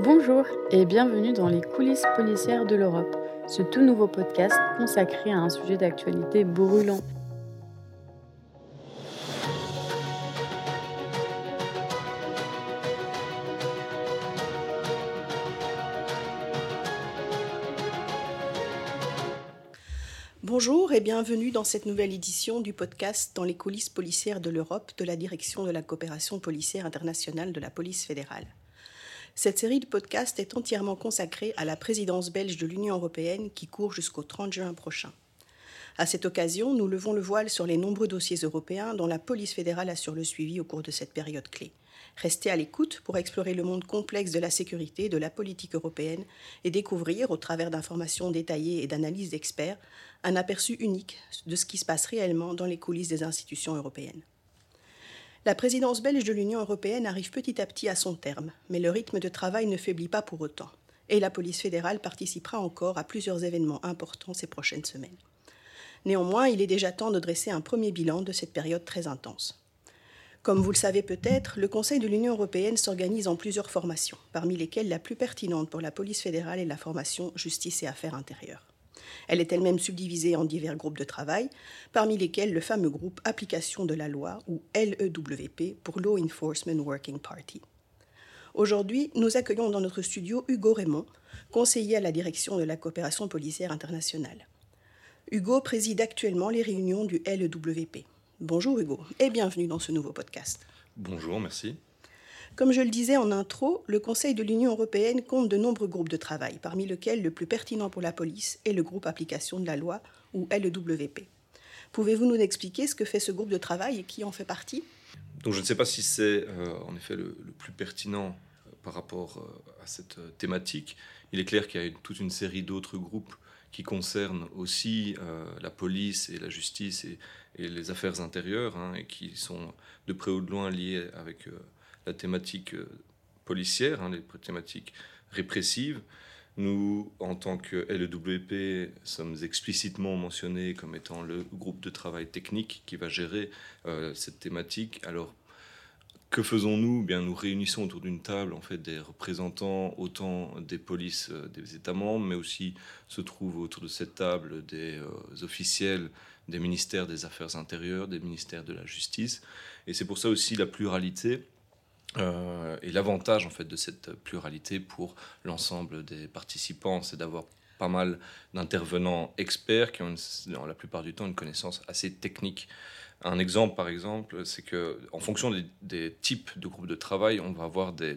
Bonjour et bienvenue dans les coulisses policières de l'Europe, ce tout nouveau podcast consacré à un sujet d'actualité brûlant. Bonjour et bienvenue dans cette nouvelle édition du podcast Dans les coulisses policières de l'Europe de la Direction de la coopération policière internationale de la police fédérale. Cette série de podcasts est entièrement consacrée à la présidence belge de l'Union européenne qui court jusqu'au 30 juin prochain. À cette occasion, nous levons le voile sur les nombreux dossiers européens dont la police fédérale assure le suivi au cours de cette période clé. Restez à l'écoute pour explorer le monde complexe de la sécurité, de la politique européenne et découvrir, au travers d'informations détaillées et d'analyses d'experts, un aperçu unique de ce qui se passe réellement dans les coulisses des institutions européennes. La présidence belge de l'Union européenne arrive petit à petit à son terme, mais le rythme de travail ne faiblit pas pour autant. Et la police fédérale participera encore à plusieurs événements importants ces prochaines semaines. Néanmoins, il est déjà temps de dresser un premier bilan de cette période très intense. Comme vous le savez peut-être, le Conseil de l'Union européenne s'organise en plusieurs formations, parmi lesquelles la plus pertinente pour la police fédérale est la formation Justice et Affaires intérieures. Elle est elle-même subdivisée en divers groupes de travail, parmi lesquels le fameux groupe Application de la loi, ou LEWP, pour Law Enforcement Working Party. Aujourd'hui, nous accueillons dans notre studio Hugo Raymond, conseiller à la direction de la coopération policière internationale. Hugo préside actuellement les réunions du LEWP. Bonjour Hugo, et bienvenue dans ce nouveau podcast. Bonjour, merci. Comme je le disais en intro, le Conseil de l'Union européenne compte de nombreux groupes de travail, parmi lesquels le plus pertinent pour la police est le groupe Application de la loi, ou LEWP. Pouvez-vous nous expliquer ce que fait ce groupe de travail et qui en fait partie ? Donc je ne sais pas si c'est en effet le plus pertinent par rapport à cette thématique. Il est clair qu'il y a toute une série d'autres groupes qui concernent aussi la police et la justice et les affaires intérieures, et qui sont de près ou de loin liés avec la thématique policière, les thématiques répressives. Nous, en tant que LEWP, sommes explicitement mentionnés comme étant le groupe de travail technique qui va gérer cette thématique. Alors, que faisons-nous ? Bien, nous réunissons autour d'une table en fait, des représentants autant des polices des États membres, mais aussi se trouvent autour de cette table des officiels des ministères des Affaires intérieures, des ministères de la Justice. Et c'est pour ça aussi la pluralité et l'avantage en fait, de cette pluralité pour l'ensemble des participants, c'est d'avoir pas mal d'intervenants experts qui ont dans la plupart du temps une connaissance assez technique. Un exemple, par exemple, c'est qu'en fonction des types de groupes de travail, on va avoir des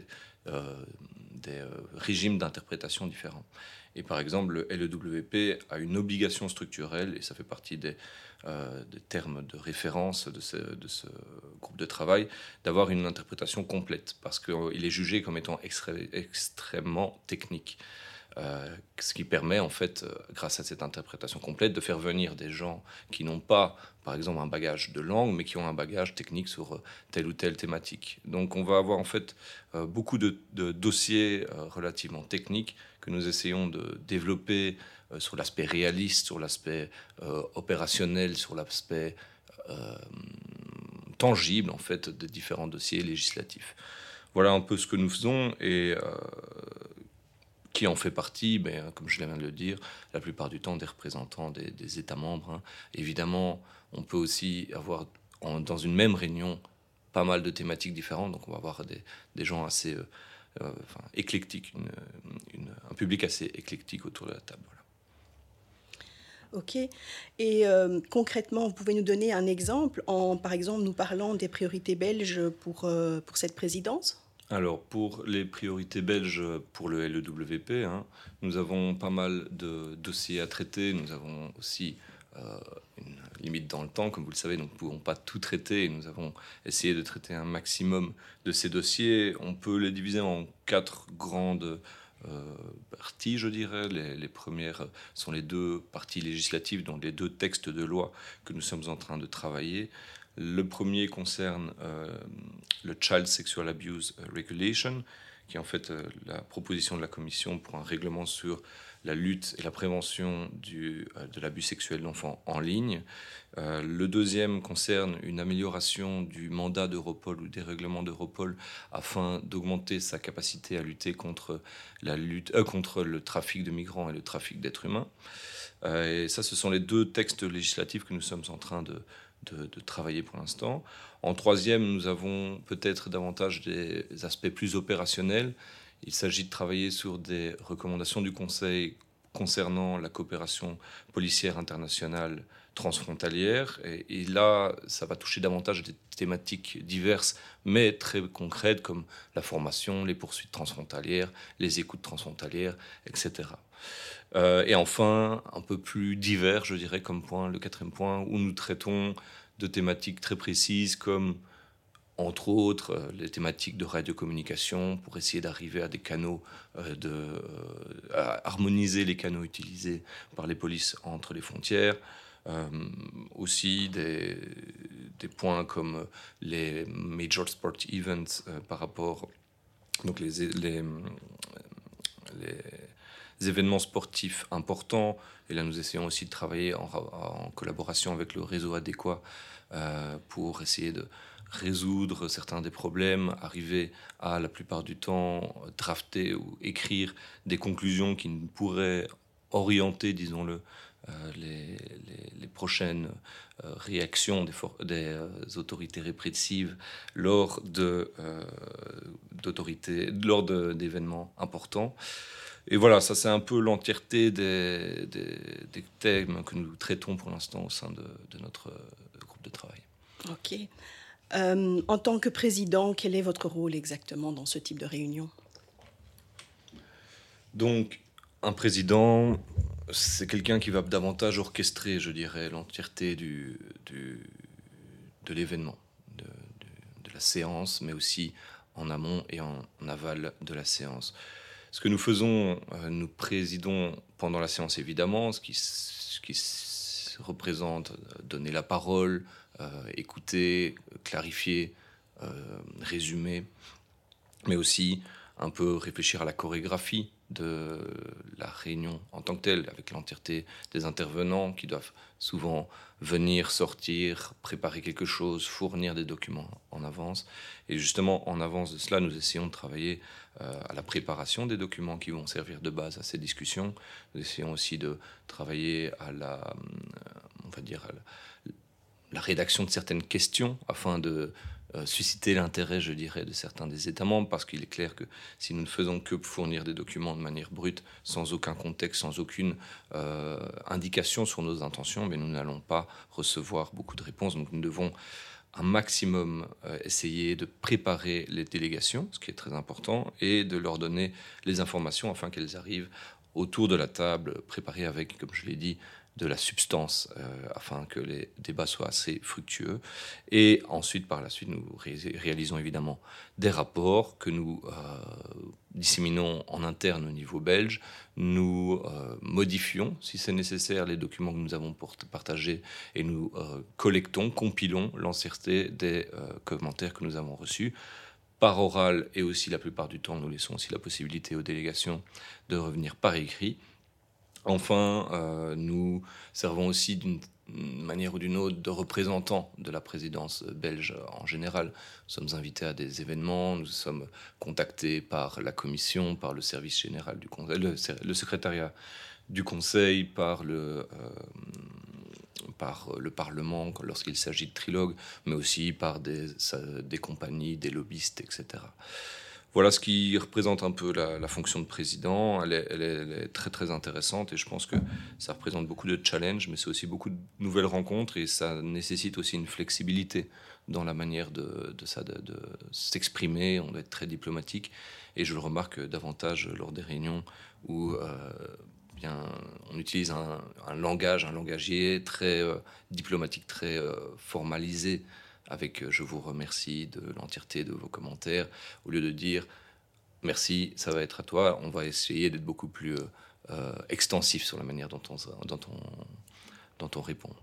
régimes d'interprétation différents. Et par exemple, le LEWP a une obligation structurelle, et ça fait partie des termes de référence de ce groupe de travail, d'avoir une interprétation complète, parce qu'il est jugé comme étant extrêmement technique. Ce qui permet, en fait, grâce à cette interprétation complète, de faire venir des gens qui n'ont pas, par exemple, un bagage de langue, mais qui ont un bagage technique sur telle ou telle thématique. Donc on va avoir, en fait, beaucoup de dossiers relativement techniques que nous essayons de développer sur l'aspect réaliste, sur l'aspect opérationnel, sur l'aspect tangible, en fait, des différents dossiers législatifs. Voilà un peu ce que nous faisons, et qui en fait partie, comme je viens de le dire, la plupart du temps des représentants des États membres. Évidemment, on peut aussi avoir dans une même réunion pas mal de thématiques différentes, donc on va avoir des gens assez éclectiques, un public assez éclectique autour de la table. Voilà. Ok. Et concrètement, vous pouvez nous donner un exemple en, par exemple, nous parlant des priorités belges pour cette présidence ? Alors, pour les priorités belges pour le LEWP, nous avons pas mal de dossiers à traiter. Nous avons aussi une limite dans le temps, comme vous le savez, donc nous ne pouvons pas tout traiter. Et nous avons essayé de traiter un maximum de ces dossiers. On peut les diviser en 4 grandes parties, je dirais. Les premières sont les 2 parties législatives, donc les 2 textes de loi que nous sommes en train de travailler. Le premier concerne le Child Sexual Abuse Regulation, qui est en fait la proposition de la Commission pour un règlement sur la lutte et la prévention de l'abus sexuel d'enfants en ligne. Le deuxième concerne une amélioration du mandat d'Europol ou des règlements d'Europol afin d'augmenter sa capacité à lutter contre le trafic de migrants et le trafic d'êtres humains. Et ça, ce sont les deux textes législatifs que nous sommes en train de travailler pour l'instant. En troisième, nous avons peut-être davantage des aspects plus opérationnels. Il s'agit de travailler sur des recommandations du Conseil concernant la coopération policière internationale transfrontalière. Et là, ça va toucher davantage des thématiques diverses, mais très concrètes, comme la formation, les poursuites transfrontalières, les écoutes transfrontalières, etc. Et enfin, un peu plus divers, je dirais, comme point, le quatrième point, où nous traitons de thématiques très précises, comme, entre autres, les thématiques de radiocommunication, pour essayer d'arriver à des canaux, à harmoniser les canaux utilisés par les polices entre les frontières. Aussi des points comme les Major Sport Events par rapport, donc les événements sportifs importants. Et là, nous essayons aussi de travailler en collaboration avec le réseau adéquat pour essayer de résoudre certains des problèmes, arriver à, la plupart du temps, drafter ou écrire des conclusions qui pourraient orienter, disons-le, les prochaines réactions des autorités répressives lors d'événements importants. Et voilà, ça c'est un peu l'entièreté des thèmes que nous traitons pour l'instant au sein de notre groupe de travail. Ok. En tant que président, quel est votre rôle exactement dans ce type de réunion ? Donc, un président, c'est quelqu'un qui va davantage orchestrer, je dirais, l'entièreté de l'événement, de la séance, mais aussi en amont et en aval de la séance. Ce que nous faisons, nous présidons pendant la séance évidemment, ce qui représente donner la parole, écouter, clarifier, résumer, mais aussi un peu réfléchir à la chorégraphie de la réunion en tant que telle, avec l'entièreté des intervenants qui doivent souvent venir, sortir, préparer quelque chose, fournir des documents en avance. Et justement, en avance de cela, nous essayons de travailler à la préparation des documents qui vont servir de base à ces discussions. Nous essayons aussi de travailler à la rédaction de certaines questions afin de susciter l'intérêt, je dirais, de certains des États membres, parce qu'il est clair que si nous ne faisons que fournir des documents de manière brute, sans aucun contexte, sans aucune indication sur nos intentions, mais nous n'allons pas recevoir beaucoup de réponses. Donc nous devons un maximum essayer de préparer les délégations, ce qui est très important, et de leur donner les informations afin qu'elles arrivent autour de la table, préparées avec, comme je l'ai dit, de la substance, afin que les débats soient assez fructueux. Et ensuite, par la suite, nous réalisons évidemment des rapports que nous disséminons en interne au niveau belge. Nous modifions, si c'est nécessaire, les documents que nous avons partagés et nous collectons, compilons l'entièreté des commentaires que nous avons reçus par oral, et aussi la plupart du temps, nous laissons aussi la possibilité aux délégations de revenir par écrit. Enfin, nous servons aussi d'une manière ou d'une autre de représentants de la présidence belge en général. Nous sommes invités à des événements, nous sommes contactés par la Commission, par le service général du Conseil, le secrétariat du Conseil, par le Parlement lorsqu'il s'agit de trilogue, mais aussi par des compagnies, des lobbyistes, etc. Voilà ce qui représente un peu la fonction de président. Elle est très très intéressante, et je pense que ça représente beaucoup de challenges, mais c'est aussi beaucoup de nouvelles rencontres, et ça nécessite aussi une flexibilité dans la manière de s'exprimer. On doit être très diplomatique, et je le remarque davantage lors des réunions où on utilise un langagier très diplomatique, très formalisé, avec je vous remercie de l'entièreté de vos commentaires, au lieu de dire merci, ça va être à toi. On va essayer d'être beaucoup plus extensif sur la manière dont on répond.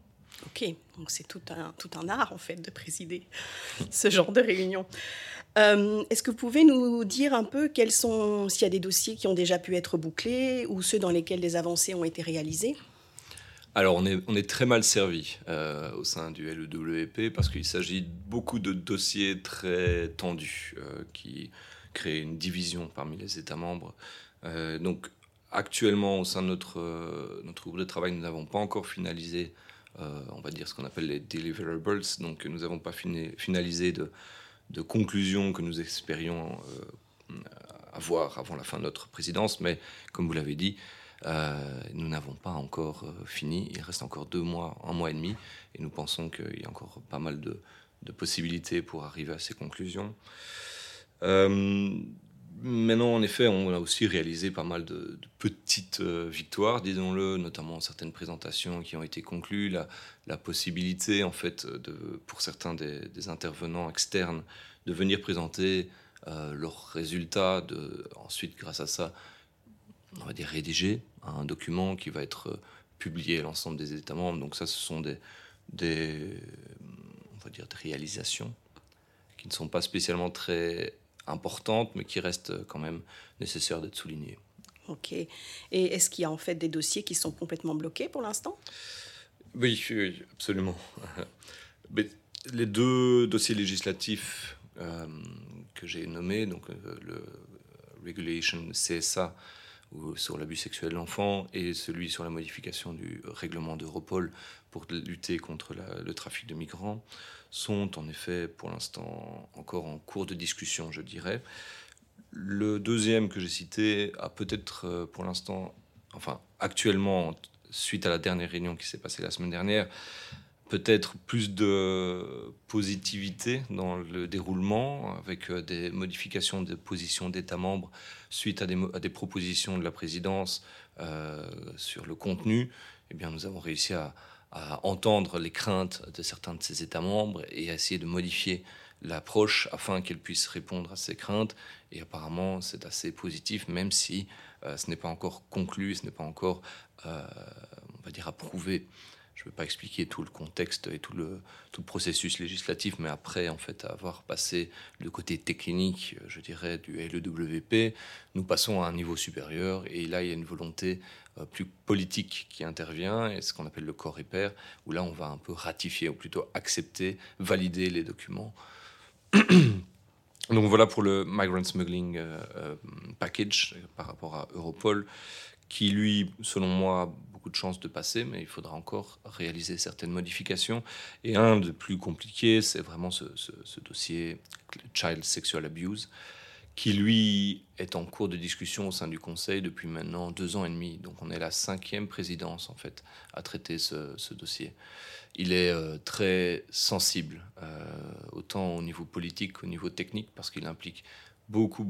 Ok, donc c'est tout un art en fait de présider ce genre de réunion. Est-ce que vous pouvez nous dire un peu s'il y a des dossiers qui ont déjà pu être bouclés ou ceux dans lesquels des avancées ont été réalisées? Alors, on est très mal servi au sein du LEWP parce qu'il s'agit de beaucoup de dossiers très tendus qui créent une division parmi les États membres. Donc, actuellement, au sein de notre groupe de travail, nous n'avons pas encore finalisé, on va dire, ce qu'on appelle les deliverables. Donc, nous n'avons pas finalisé de conclusions que nous espérions avoir avant la fin de notre présidence. Mais, comme vous l'avez dit, nous n'avons pas encore fini. Il reste encore 2 mois, 1 mois et demi. Et nous pensons qu'il y a encore pas mal de possibilités pour arriver à ces conclusions. Maintenant, en effet, on a aussi réalisé pas mal de petites victoires, disons-le, notamment certaines présentations qui ont été conclues, la possibilité, en fait, pour certains des intervenants externes de venir présenter leurs résultats, ensuite, grâce à ça, on va dire rédiger un document qui va être publié à l'ensemble des États membres. Donc ça, ce sont on va dire des réalisations qui ne sont pas spécialement très importantes, mais qui restent quand même nécessaires d'être soulignées. Ok. Et est-ce qu'il y a en fait des dossiers qui sont complètement bloqués pour l'instant? Oui, absolument. Mais les 2 dossiers législatifs que j'ai nommés, donc le Regulation CSA sur l'abus sexuel de l'enfant et celui sur la modification du règlement d'Europol pour lutter contre le trafic de migrants, sont en effet pour l'instant encore en cours de discussion, je dirais. Le deuxième que j'ai cité a peut-être pour l'instant, enfin actuellement, suite à la dernière réunion qui s'est passée la semaine dernière, peut-être plus de positivité dans le déroulement, avec des modifications de position d'États membres suite à des propositions de la présidence sur le contenu. Eh bien, nous avons réussi à entendre les craintes de certains de ces États membres et à essayer de modifier l'approche afin qu'elle puisse répondre à ces craintes. Et apparemment, c'est assez positif, même si ce n'est pas encore conclu, ce n'est pas encore, on va dire, approuvé. Je ne vais pas expliquer tout le contexte et tout le processus législatif, mais après, en fait, avoir passé le côté technique, je dirais, du LEWP, nous passons à un niveau supérieur. Et là, il y a une volonté plus politique qui intervient, et ce qu'on appelle le COREPER, où là, on va un peu ratifier, ou plutôt accepter, valider les documents. Donc voilà pour le Migrant Smuggling Package par rapport à Europol, qui lui, selon moi, a beaucoup de chances de passer, mais il faudra encore réaliser certaines modifications. Et un des plus compliqués, c'est vraiment ce dossier Child Sexual Abuse, qui lui est en cours de discussion au sein du Conseil depuis maintenant 2 ans et demi. Donc on est la 5e présidence en fait à traiter ce dossier. Il est très sensible, autant au niveau politique qu'au niveau technique, parce qu'il implique beaucoup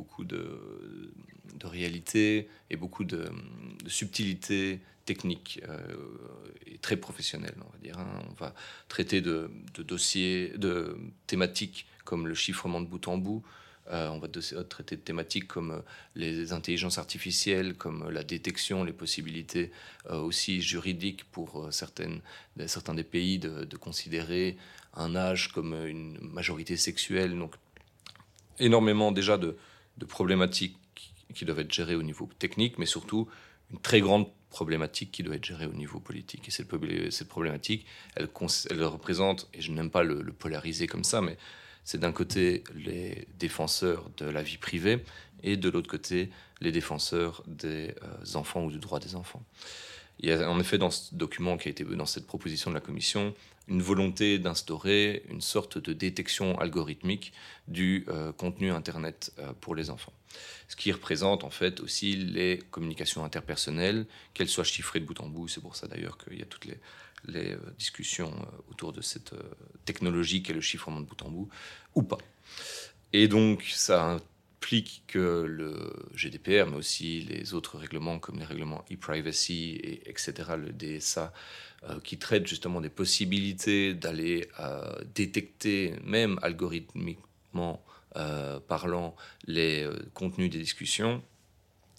de réalité et beaucoup de subtilité technique et très professionnelle, on va dire. On va traiter de dossiers, de thématiques comme le chiffrement de bout en bout. On va traiter de thématiques comme les intelligences artificielles, comme la détection, les possibilités aussi juridiques pour certains des pays de considérer un âge comme une majorité sexuelle. Donc, énormément déjà de problématiques qui doivent être gérées au niveau technique, mais surtout une très grande problématique qui doit être gérée au niveau politique. Et cette problématique, elle représente, et je n'aime pas le polariser comme ça, mais c'est d'un côté les défenseurs de la vie privée et de l'autre côté les défenseurs des enfants ou du droit des enfants. Il y a en effet dans ce document qui a été dans cette proposition de la Commission une volonté d'instaurer une sorte de détection algorithmique du contenu Internet pour les enfants. Ce qui représente en fait aussi les communications interpersonnelles, qu'elles soient chiffrées de bout en bout. C'est pour ça d'ailleurs qu'il y a toutes les discussions autour de cette technologie qu'est le chiffrement de bout en bout, ou pas. Et donc ça implique que le GDPR, mais aussi les autres règlements comme les règlements e-privacy, etc., le DSA, qui traitent justement des possibilités d'aller détecter, même algorithmiquement parlant, les contenus des discussions,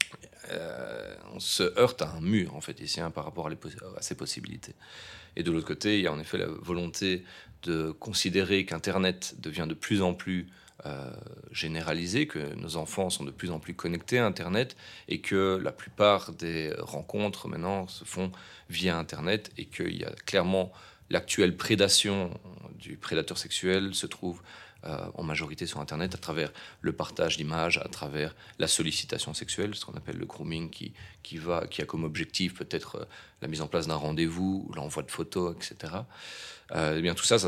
on se heurte à un mur, en fait, ici, par rapport à ces possibilités. Et de l'autre côté, il y a en effet la volonté de considérer qu'Internet devient de plus en plus généralisé, que nos enfants sont de plus en plus connectés à Internet et que la plupart des rencontres maintenant se font via Internet et qu'il y a clairement l'actuelle prédation du prédateur sexuel se trouve en majorité sur Internet à travers le partage d'images, à travers la sollicitation sexuelle, ce qu'on appelle le grooming, qui a comme objectif peut-être la mise en place d'un rendez-vous, l'envoi de photos, etc. Eh bien tout ça,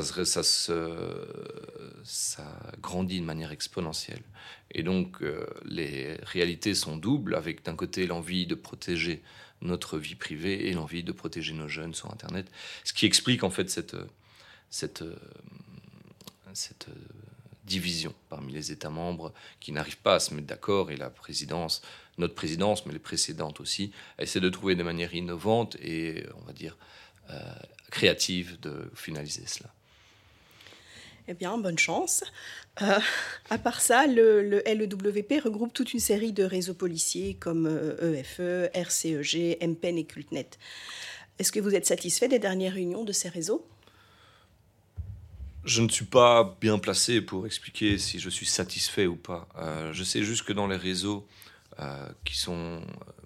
ça grandit de manière exponentielle. Et donc les réalités sont doubles, avec d'un côté l'envie de protéger notre vie privée et l'envie de protéger nos jeunes sur Internet, ce qui explique en fait cette division parmi les États membres qui n'arrivent pas à se mettre d'accord, et la présidence, notre présidence, mais les précédentes aussi, essaient de trouver des manières innovantes et, on va dire, créatives de finaliser cela. Eh bien, bonne chance. À part ça, le LEWP regroupe toute une série de réseaux policiers comme EFE, RCEG, MPEN et CultNet. Est-ce que vous êtes satisfait des dernières réunions de ces réseaux ? Je ne suis pas bien placé pour expliquer si je suis satisfait ou pas. Je sais juste que dans les réseaux qui sont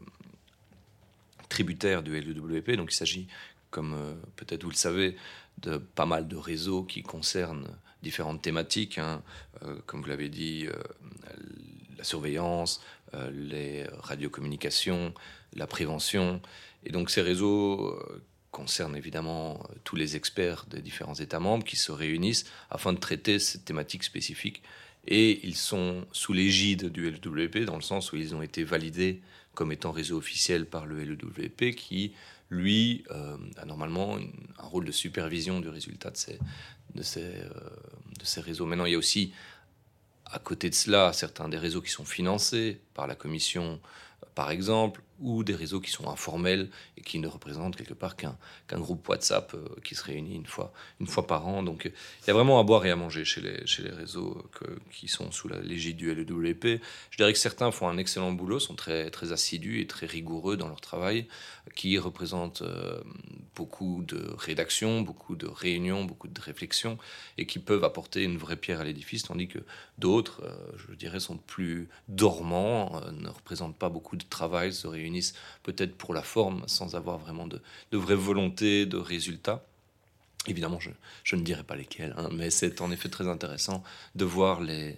tributaires du LEWP, donc il s'agit, comme peut-être vous le savez, de pas mal de réseaux qui concernent différentes thématiques, comme vous l'avez dit, la surveillance, les radiocommunications, la prévention. Et donc ces réseaux concernent évidemment tous les experts des différents États membres qui se réunissent afin de traiter cette thématique spécifique. Et ils sont sous l'égide du LEWP, dans le sens où ils ont été validés comme étant réseau officiel par le LEWP, qui, lui, a normalement un rôle de supervision du résultat de ces réseaux. Maintenant, il y a aussi, à côté de cela, certains des réseaux qui sont financés par la Commission, par exemple, ou des réseaux qui sont informels et qui ne représentent quelque part qu'un groupe WhatsApp qui se réunit une fois par an. Donc il y a vraiment à boire et à manger chez les réseaux qui sont sous l'égide du LEWP. Je dirais que certains font un excellent boulot, sont très, très assidus et très rigoureux dans leur travail, qui représentent beaucoup de rédactions, beaucoup de réunions, beaucoup de réflexions, et qui peuvent apporter une vraie pierre à l'édifice, tandis que d'autres, je dirais, sont plus dormants, ne représentent pas beaucoup de travail, se réunissent peut-être pour la forme, sans avoir vraiment de vraie volonté de résultat. Évidemment, je ne dirai pas lesquels, mais c'est en effet très intéressant de voir les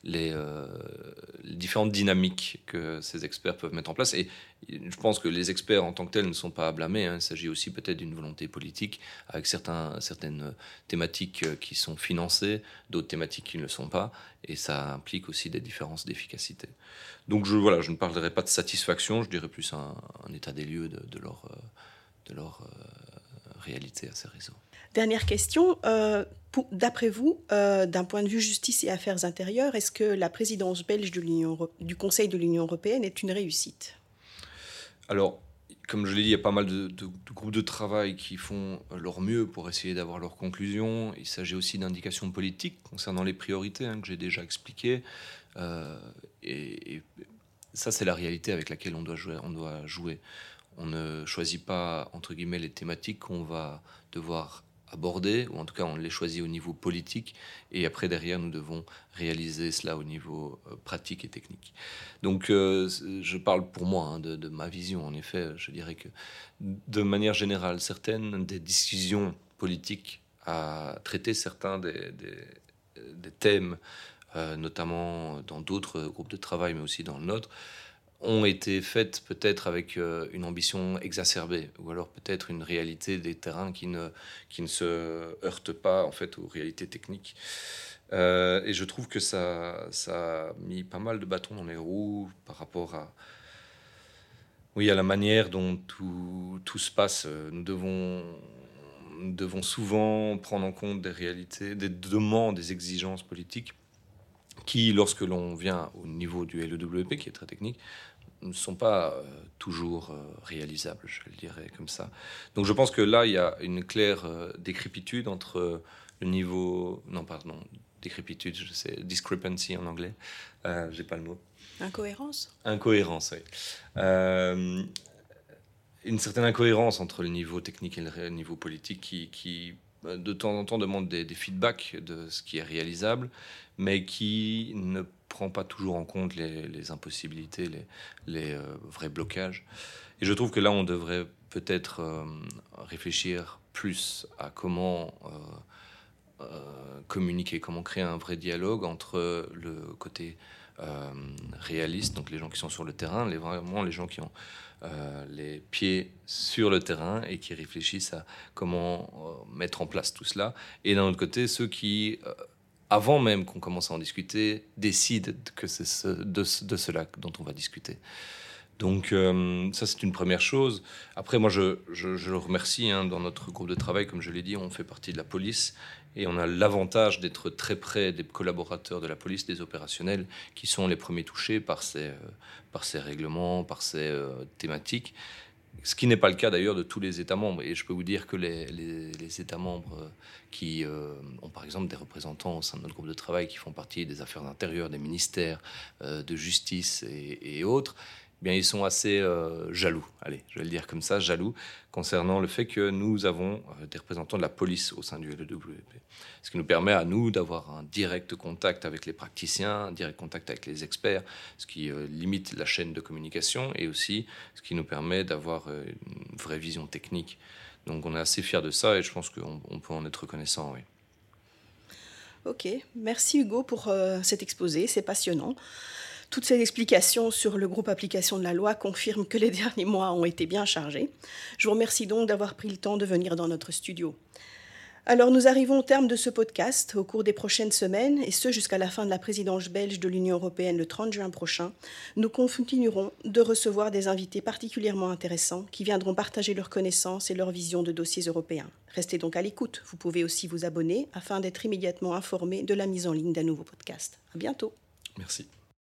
différentes dynamiques que ces experts peuvent mettre en place. Et je pense que les experts en tant que tels ne sont pas à blâmer. Il s'agit aussi peut-être d'une volonté politique, avec certaines thématiques qui sont financées, d'autres thématiques qui ne le sont pas, et ça implique aussi des différences d'efficacité. Donc je ne parlerai pas de satisfaction, je dirais plus un état des lieux de leur réalité à ces réseaux. Dernière question, d'après vous, d'un point de vue justice et affaires intérieures, est-ce que la présidence belge du Conseil de l'Union européenne est une réussite ? Alors, comme je l'ai dit, il y a pas mal de groupes de travail qui font leur mieux pour essayer d'avoir leurs conclusions. Il s'agit aussi d'indications politiques concernant les priorités que j'ai déjà expliquées. Et ça, c'est la réalité avec laquelle on doit jouer. On ne choisit pas, entre guillemets, les thématiques qu'on va devoir aborder, ou en tout cas on les choisit au niveau politique, et après derrière nous devons réaliser cela au niveau pratique et technique. Donc je parle pour moi de ma vision. En effet, je dirais que de manière générale, certaines des décisions politiques à traiter certains des thèmes, notamment dans d'autres groupes de travail, mais aussi dans le nôtre, ont été faites peut-être avec une ambition exacerbée, ou alors peut-être une réalité des terrains qui ne se heurte pas en fait aux réalités techniques. Et je trouve que ça a mis pas mal de bâtons dans les roues par rapport à la manière dont tout se passe. Nous devons souvent prendre en compte des réalités, des demandes, des exigences politiques qui, lorsque l'on vient au niveau du LEWP, qui est très technique, ne sont pas toujours réalisables, je le dirais comme ça. Donc je pense que là, il y a une claire décrépitude entre le niveau... décrépitude, je sais, discrepancy en anglais, j'ai pas le mot. Incohérence ? Incohérence, oui. Une certaine incohérence entre le niveau technique et le niveau politique qui de temps en temps demande des feedbacks de ce qui est réalisable, mais qui ne prend pas toujours en compte les impossibilités, les vrais blocages. Et je trouve que là, on devrait peut-être réfléchir plus à comment communiquer, comment créer un vrai dialogue entre le côté réaliste, donc les gens qui sont sur le terrain, vraiment les gens qui ont les pieds sur le terrain et qui réfléchissent à comment mettre en place tout cela. Et d'un autre côté, ceux qui, avant même qu'on commence à en discuter, décident que c'est de cela dont on va discuter. Donc ça, c'est une première chose. Après, moi, je le remercie. Dans notre groupe de travail, comme je l'ai dit, on fait partie de la police et on a l'avantage d'être très près des collaborateurs de la police, des opérationnels, qui sont les premiers touchés par ces règlements, par ces thématiques. Ce qui n'est pas le cas d'ailleurs de tous les États membres. Et je peux vous dire que les États membres qui ont par exemple des représentants au sein de notre groupe de travail qui font partie des affaires intérieures, des ministères de justice et autres, bien, ils sont assez jaloux, allez, je vais le dire comme ça, jaloux, concernant le fait que nous avons des représentants de la police au sein du LEWP. Ce qui nous permet à nous d'avoir un direct contact avec les praticiens, un direct contact avec les experts, ce qui limite la chaîne de communication et aussi ce qui nous permet d'avoir une vraie vision technique. Donc on est assez fiers de ça et je pense qu'on peut en être reconnaissant, oui. Ok, merci Hugo pour cet exposé, c'est passionnant. Toutes ces explications sur le groupe application de la loi confirment que les derniers mois ont été bien chargés. Je vous remercie donc d'avoir pris le temps de venir dans notre studio. Alors nous arrivons au terme de ce podcast. Au cours des prochaines semaines, et ce jusqu'à la fin de la présidence belge de l'Union européenne le 30 juin prochain, nous continuerons de recevoir des invités particulièrement intéressants qui viendront partager leurs connaissances et leur vision de dossiers européens. Restez donc à l'écoute. Vous pouvez aussi vous abonner afin d'être immédiatement informé de la mise en ligne d'un nouveau podcast. À bientôt. Merci.